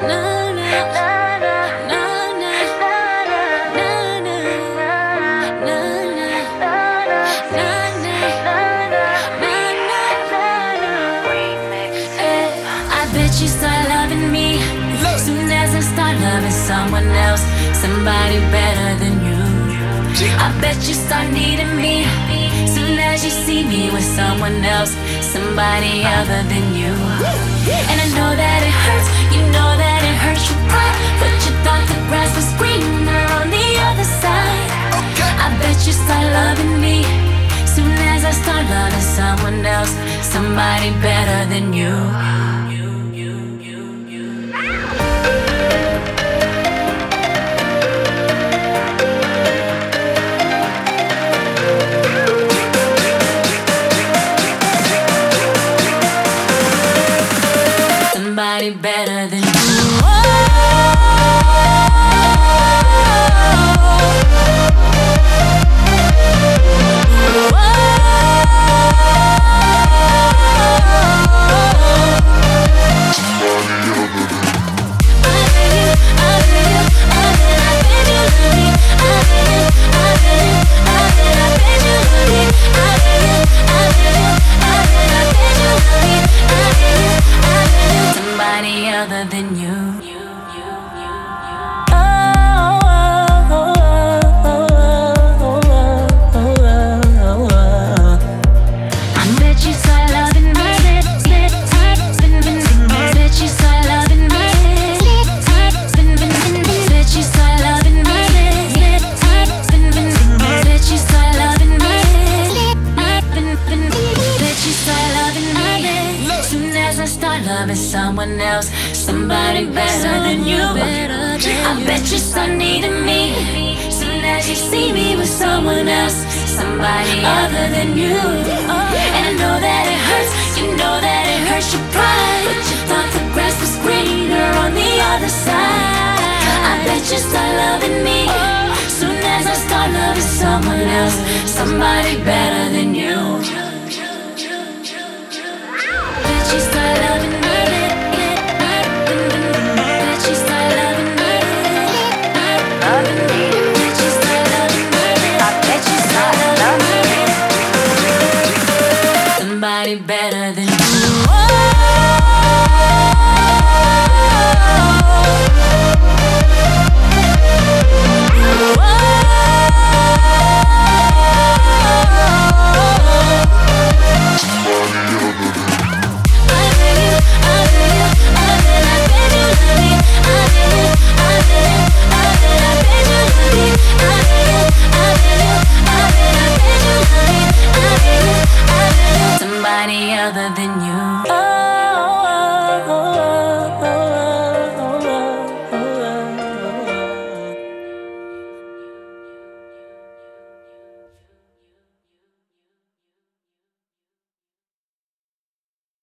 Someone else, somebody better than you. I bet you start needing me soon as you see me with someone else, somebody other than you. And I know that it hurts, you know that it hurts your pride, but you thought the grass was greener on the other side. I bet you start loving me soon as I start loving someone else, somebody better than you. Somebody better than you. Somebody other than you. Someone else, somebody better than you. I bet you start needing me soon as you see me with someone else, somebody other than you. And I know that it hurts, you know that it hurts your pride, but you thought the grass was greener on the other side. I bet you start loving me soon as I start loving someone else, somebody better than you. Bet you start loving me. Somebody better than you. Somebody other than you.